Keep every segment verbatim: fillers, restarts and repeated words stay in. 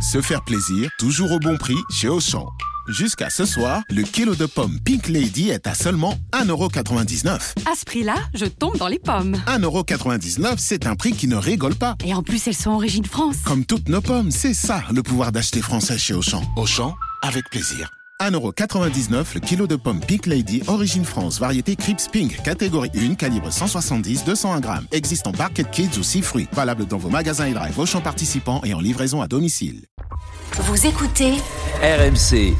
Se faire plaisir, toujours au bon prix chez Auchan. Jusqu'à ce soir, le kilo de pommes Pink Lady est à seulement un euro quatre-vingt-dix-neuf. À ce prix-là, je tombe dans les pommes. un euro quatre-vingt-dix-neuf, c'est un prix qui ne rigole pas. Et en plus, elles sont origine France. Comme toutes nos pommes, c'est ça le pouvoir d'acheter français chez Auchan. Auchan, avec plaisir. un euro quatre-vingt-dix-neuf le kilo de pommes Pink Lady, origine France, variété Crips Pink, catégorie un, calibre cent soixante-dix à deux cent un grammes. Existe en Barquette Kids ou six fruits. Valable dans vos magasins et drive Auchan participants et en livraison à domicile. Vous écoutez R M C.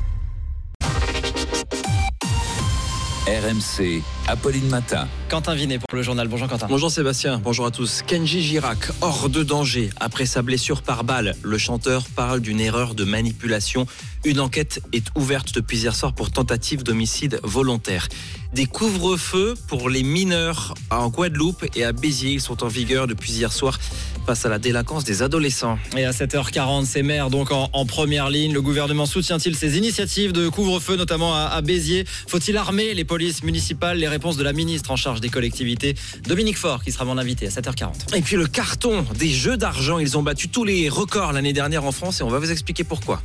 R M C, Apolline Matin. Quentin Vinet pour le journal. Bonjour Quentin. Bonjour Sébastien, bonjour à tous. Kenji Girac, hors de danger après sa blessure par balle. Le chanteur parle d'une erreur de manipulation. Une enquête est ouverte depuis hier soir pour tentative d'homicide volontaire. Des couvre-feux pour les mineurs en Guadeloupe et à Béziers. Ils sont en vigueur depuis hier soir face à la délinquance des adolescents. Et à sept heures quarante, ces maires donc en, en première ligne. Le gouvernement soutient-il ces initiatives de couvre-feu, notamment à, à Béziers? Faut-il armer les polices municipales? Les réponses de la ministre en charge des collectivités, Dominique Faure, qui sera mon invité à sept heures quarante. Et puis le carton des jeux d'argent. Ils ont battu tous les records l'année dernière en France et on va vous expliquer pourquoi.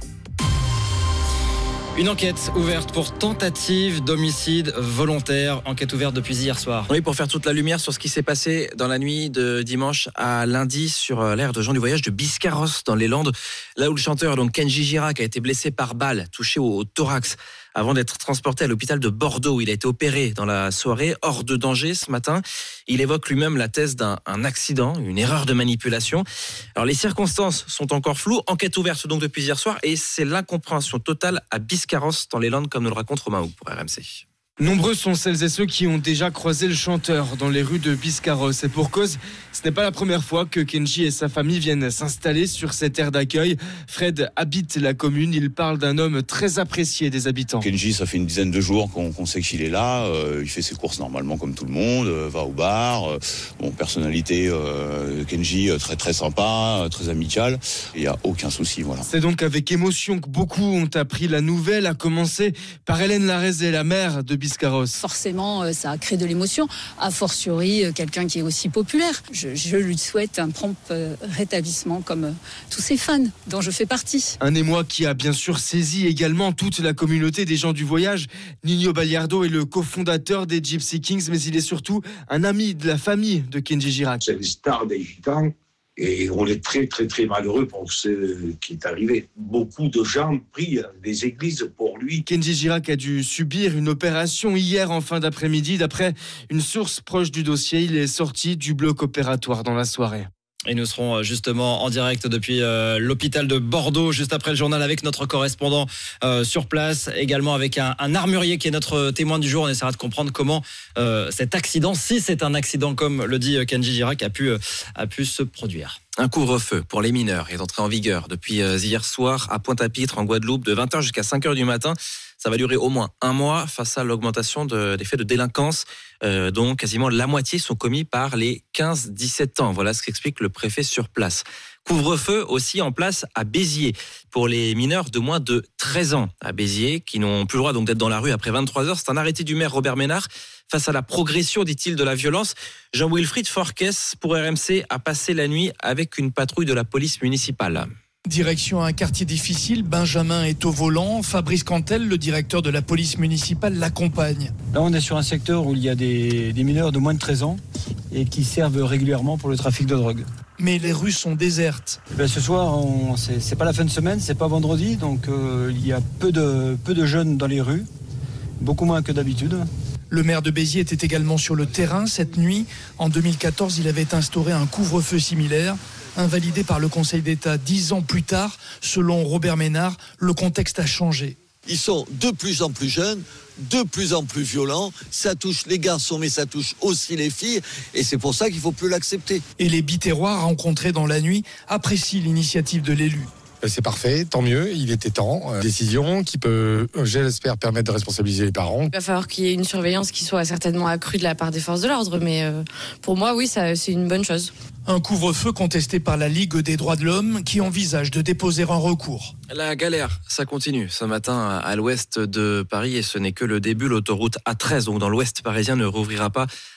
Une enquête ouverte pour tentative d'homicide volontaire. Enquête ouverte depuis hier soir. Oui, pour faire toute la lumière sur ce qui s'est passé dans la nuit de dimanche à lundi sur l'aire de Jean du Voyage de Biscarrosse dans les Landes. Là où le chanteur donc Kenji Girac a été blessé par balle, touché au, au thorax, avant d'être transporté à l'hôpital de Bordeaux. Il a été opéré dans la soirée, hors de danger ce matin. Il évoque lui-même la thèse d'un un accident, une erreur de manipulation. Alors les circonstances sont encore floues. Enquête ouverte donc depuis hier soir et c'est l'incompréhension totale à Biscarrosse dans les Landes, comme nous le raconte Romain Houck pour R M C. Nombreux sont celles et ceux qui ont déjà croisé le chanteur dans les rues de Biscarrosse. Et pour cause, ce n'est pas la première fois que Kenji et sa famille viennent s'installer sur cette aire d'accueil. Fred habite la commune, il parle d'un homme très apprécié des habitants. Kenji, ça fait une dizaine de jours qu'on, qu'on sait qu'il est là. Euh, il fait ses courses normalement comme tout le monde, euh, va au bar. Euh, bon, personnalité, euh, Kenji, très très sympa, très amical. Il n'y a aucun souci, voilà. C'est donc avec émotion que beaucoup ont appris la nouvelle, à commencer par Hélène Larezé, la mère de Biscarrosse. Forcément, ça a créé de l'émotion, a fortiori quelqu'un qui est aussi populaire. Je, je lui souhaite un prompt rétablissement comme tous ses fans dont je fais partie. Un émoi qui a bien sûr saisi également toute la communauté des gens du voyage. Nino Baliardo est le cofondateur des Gypsy Kings, mais il est surtout un ami de la famille de Kenji Girac. C'est le star des Gitans. Et on est très, très, très malheureux pour ce qui est arrivé. Beaucoup de gens prient des églises pour lui. Kenji Girac a dû subir une opération hier en fin d'après-midi. D'après une source proche du dossier, il est sorti du bloc opératoire dans la soirée. Et nous serons justement en direct depuis euh, l'hôpital de Bordeaux, juste après le journal, avec notre correspondant euh, sur place, également avec un, un armurier qui est notre témoin du jour. On essaiera de comprendre comment euh, cet accident, si c'est un accident comme le dit Kenji Girac, a pu, euh, a pu se produire. Un couvre-feu pour les mineurs est entré en vigueur depuis hier soir à Pointe-à-Pitre en Guadeloupe de vingt heures jusqu'à cinq heures du matin. Ça va durer au moins un mois face à l'augmentation de, des faits de délinquance, euh, dont quasiment la moitié sont commis par les quinze dix-sept ans. Voilà ce qu'explique le préfet sur place. Couvre-feu aussi en place à Béziers pour les mineurs de moins de treize ans à Béziers qui n'ont plus le droit donc d'être dans la rue après vingt-trois heures. C'est un arrêté du maire Robert Ménard face à la progression, dit-il, de la violence. Jean-Wilfried Forquès pour R M C a passé la nuit avec une patrouille de la police municipale. Direction un quartier difficile, Benjamin est au volant. Fabrice Cantel, le directeur de la police municipale, l'accompagne. Là, on est sur un secteur où il y a des, des mineurs de moins de treize ans et qui servent régulièrement pour le trafic de drogue. Mais les rues sont désertes. Et bien, ce soir, on, c'est, c'est pas la fin de semaine, c'est pas vendredi, donc euh, il y a peu de, peu de jeunes dans les rues, beaucoup moins que d'habitude. Le maire de Béziers était également sur le terrain cette nuit. En deux mille quatorze, il avait instauré un couvre-feu similaire, invalidé par le Conseil d'État dix ans plus tard. Selon Robert Ménard, le contexte a changé. Ils sont de plus en plus jeunes, de plus en plus violents. Ça touche les garçons, mais ça touche aussi les filles. Et c'est pour ça qu'il ne faut plus l'accepter. Et les Biterrois rencontrés dans la nuit apprécient l'initiative de l'élu. C'est parfait, tant mieux, il était temps. Décision qui peut, j'espère, permettre de responsabiliser les parents. Il va falloir qu'il y ait une surveillance qui soit certainement accrue de la part des forces de l'ordre, mais euh, pour moi, oui, ça, c'est une bonne chose. Un couvre-feu contesté par la Ligue des droits de l'homme qui envisage de déposer un recours. La galère, ça continue ce matin à l'ouest de Paris et ce n'est que le début. L'autoroute A treize, donc dans l'ouest parisien, ne rouvrira pas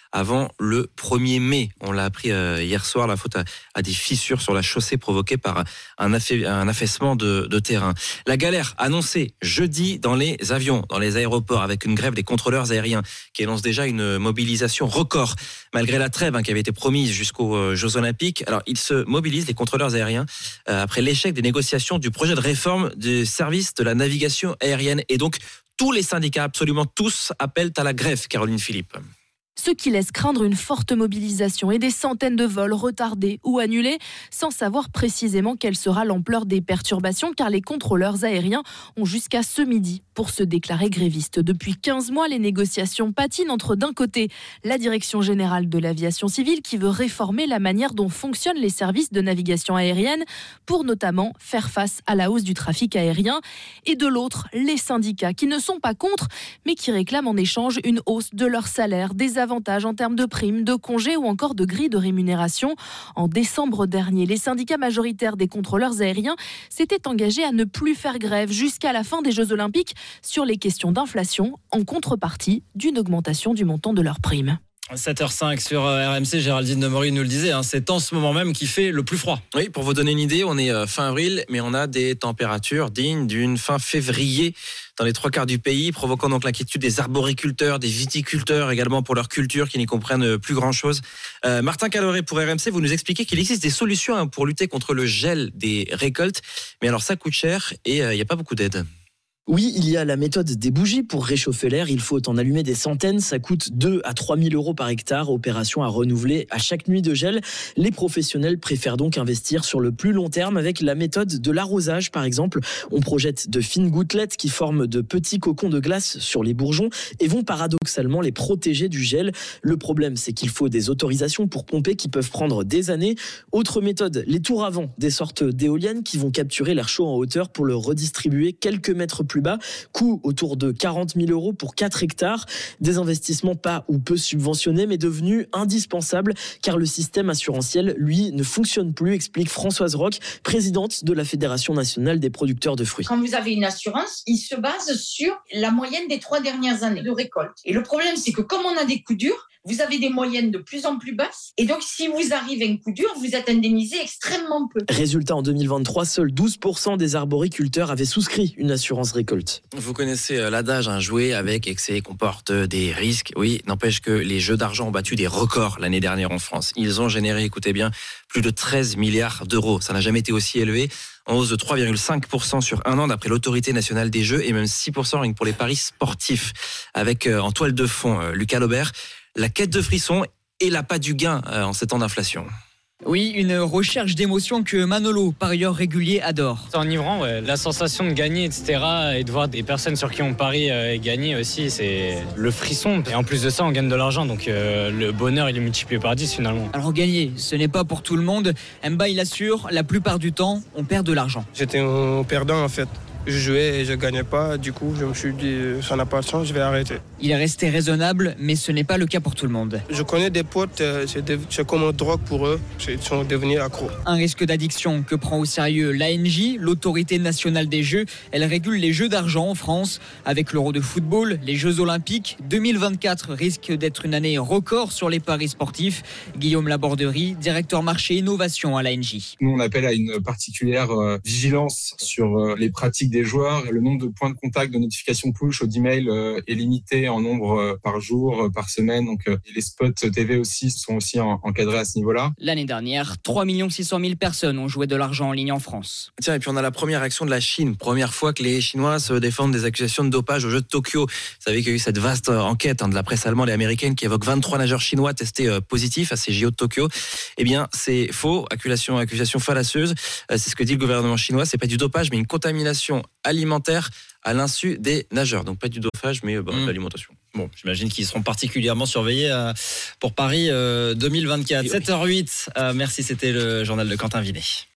avant le premier mai. On l'a appris euh, hier soir, la faute à, à des fissures sur la chaussée provoquées par un, affa- un affaissement de, de terrain. La galère annoncée jeudi dans les avions, dans les aéroports, avec une grève des contrôleurs aériens qui annonce déjà une mobilisation record. Malgré la trêve hein, qui avait été promise jusqu'aux euh, Jeux Olympiques, alors ils se mobilisent, les contrôleurs aériens, euh, après l'échec des négociations du projet de réforme du service de la navigation aérienne. Et donc, tous les syndicats, absolument tous, appellent à la grève, Caroline Philippe. Ce qui laisse craindre une forte mobilisation et des centaines de vols retardés ou annulés, sans savoir précisément quelle sera l'ampleur des perturbations, car les contrôleurs aériens ont jusqu'à ce midi pour se déclarer grévistes. Depuis quinze mois, les négociations patinent entre, d'un côté, la Direction générale de l'aviation civile qui veut réformer la manière dont fonctionnent les services de navigation aérienne pour notamment faire face à la hausse du trafic aérien, et de l'autre, les syndicats qui ne sont pas contre, mais qui réclament en échange une hausse de leur salaire, des avantages en termes de primes, de congés ou encore de grilles de rémunération. En décembre dernier, les syndicats majoritaires des contrôleurs aériens s'étaient engagés à ne plus faire grève jusqu'à la fin des Jeux Olympiques sur les questions d'inflation, en contrepartie d'une augmentation du montant de leurs primes. sept heures cinq sur R M C, Géraldine Demory nous le disait, hein, c'est en ce moment même qui fait le plus froid. Oui, pour vous donner une idée, on est fin avril, mais on a des températures dignes d'une fin février dans les trois quarts du pays, provoquant donc l'inquiétude des arboriculteurs, des viticulteurs également pour leur culture qui n'y comprennent plus grand-chose. Euh, Martin Caloré pour R M C, vous nous expliquez qu'il existe des solutions hein, pour lutter contre le gel des récoltes, mais alors ça coûte cher et il euh, n'y a pas beaucoup d'aide. Oui, il y a la méthode des bougies pour réchauffer l'air. Il faut en allumer des centaines. Ça coûte deux à trois mille euros par hectare. Opération à renouveler à chaque nuit de gel. Les professionnels préfèrent donc investir sur le plus long terme avec la méthode de l'arrosage, par exemple. On projette de fines gouttelettes qui forment de petits cocons de glace sur les bourgeons et vont paradoxalement les protéger du gel. Le problème, c'est qu'il faut des autorisations pour pomper qui peuvent prendre des années. Autre méthode, les tours à vent, des sortes d'éoliennes qui vont capturer l'air chaud en hauteur pour le redistribuer quelques mètres plus bas. Coût autour de quarante mille euros pour quatre hectares. Des investissements pas ou peu subventionnés, mais devenus indispensables car le système assurantiel, lui, ne fonctionne plus, explique Françoise Roch, présidente de la Fédération nationale des producteurs de fruits. Quand vous avez une assurance, il se base sur la moyenne des trois dernières années de récolte. Et le problème, c'est que comme on a des coups durs, vous avez des moyennes de plus en plus basses. Et donc, si vous arrivez à un coup dur, vous êtes indemnisé extrêmement peu. Résultat, en deux mille vingt-trois, seuls douze pour cent des arboriculteurs avaient souscrit une assurance récolte. Vous connaissez l'adage, un jouet avec excès comporte des risques. Oui, n'empêche que les jeux d'argent ont battu des records l'année dernière en France. Ils ont généré, écoutez bien, plus de treize milliards d'euros. Ça n'a jamais été aussi élevé. En hausse de trois virgule cinq pour cent sur un an d'après l'autorité nationale des jeux et même six pour cent rien que pour les paris sportifs. Avec euh, en toile de fond euh, Lucas Laubert, la quête de frisson et l'appât du gain euh, en ces temps d'inflation. Oui, une recherche d'émotion que Manolo, parieur régulier, adore. C'est enivrant, ouais. La sensation de gagner, et cetera. Et de voir des personnes sur qui on parie euh, gagner aussi, c'est le frisson. Et en plus de ça, on gagne de l'argent, donc euh, le bonheur, il est multiplié par dix finalement. Alors gagner, ce n'est pas pour tout le monde. Mba, il assure, la plupart du temps, on perd de l'argent. J'étais un perdant en fait. Je jouais et je gagnais pas, du coup je me suis dit ça n'a pas de sens, je vais arrêter. Il est resté raisonnable, mais ce n'est pas le cas pour tout le monde. Je connais des potes, c'est, de, c'est comme une drogue pour eux, ils sont devenus accros. Un risque d'addiction que prend au sérieux l'A N J, l'autorité nationale des jeux. Elle régule les jeux d'argent en France. Avec l'Euro de football, les Jeux Olympiques, deux mille vingt-quatre risque d'être une année record sur les paris sportifs. Guillaume Laborderie, directeur marché innovation à l'A N J. Nous on appelle à une particulière vigilance sur les pratiques des des joueurs. Le nombre de points de contact, de notifications push ou d'emails euh, est limité en nombre euh, par jour, euh, par semaine. Donc, euh, les spots T V aussi sont aussi en, encadrés à ce niveau-là. L'année dernière, trois millions six cent mille personnes ont joué de l'argent en ligne en France. Tiens, et puis on a la première action de la Chine. Première fois que les Chinois se défendent des accusations de dopage aux Jeux de Tokyo. Vous savez qu'il y a eu cette vaste enquête hein, de la presse allemande et américaine qui évoque vingt-trois nageurs chinois testés euh, positifs à ces J O de Tokyo. Eh bien, c'est faux. Accusation, accusation fallacieuse. Euh, c'est ce que dit le gouvernement chinois. C'est pas du dopage, mais une contamination alimentaire à l'insu des nageurs. Donc pas du dopage, mais bon, mmh. de l'alimentation. Bon, j'imagine qu'ils seront particulièrement surveillés euh, pour Paris euh, deux mille vingt-quatre. sept heures huit, euh, merci, c'était le journal de Quentin Vinet.